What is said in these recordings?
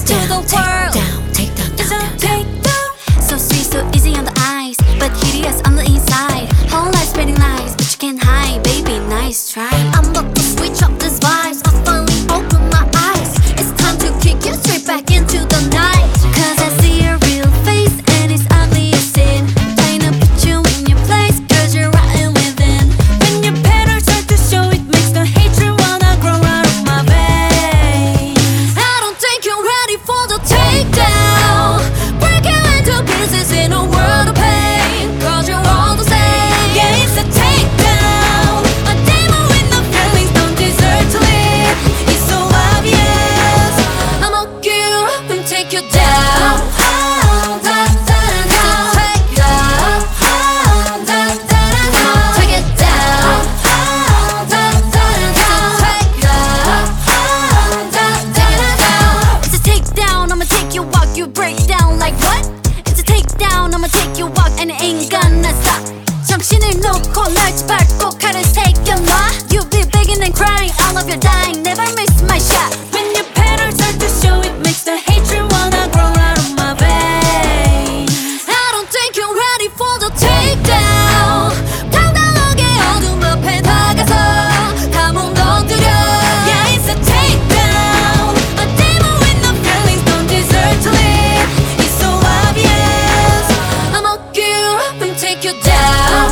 to the world. Take down, It's a take down. takedown. So sweet, so easy on the eyes, but hideous on the inside. Whole life spreading lies, but you can't hide, baby. Nice try. I'm about to switch up these vibes. I finally open my eyes. It's time to kick you straight back into the night. 'Cause I see your real face and it's ugly as sin. Trying to put you in your place, 'cause you're rotten within. When your petals start to show, it makes the hatred wanna grow out of my veins. I don't think you're ready for the takedown. Break you into pieces in a world of pain, 'cause you're all the same. Yeah, it's a takedown. A demon with no feelings don't deserve to live. It's so obvious. I'ma gear up and take you down. You break down like what? It's a takedown. I'ma take you walk and it ain't gonna stop. 정신을 놓고 날 밟고 칼을 새겨놔. You'll be begging and crying all of your dying. Never miss my shot. When your petals start to show, it makes the hatred wanna grow out of my veins. I don't think you're ready for the takedown. 당당하게 어둠 앞에 다가서 감옥 넘들여. Yeah, it's a takedown. A demon with no feelings don't deserve to live. Take you down.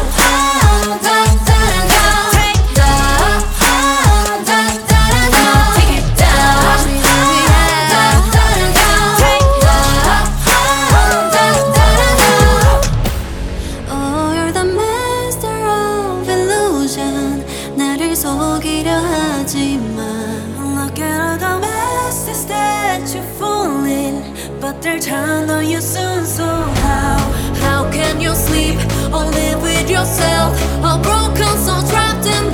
Oh, you're the master of illusion. 나를 속이려 하지만 look at all the messes that you fall in, but they'll turn on you soon. So how can you sleep or live with yourself? All broken, so trapped in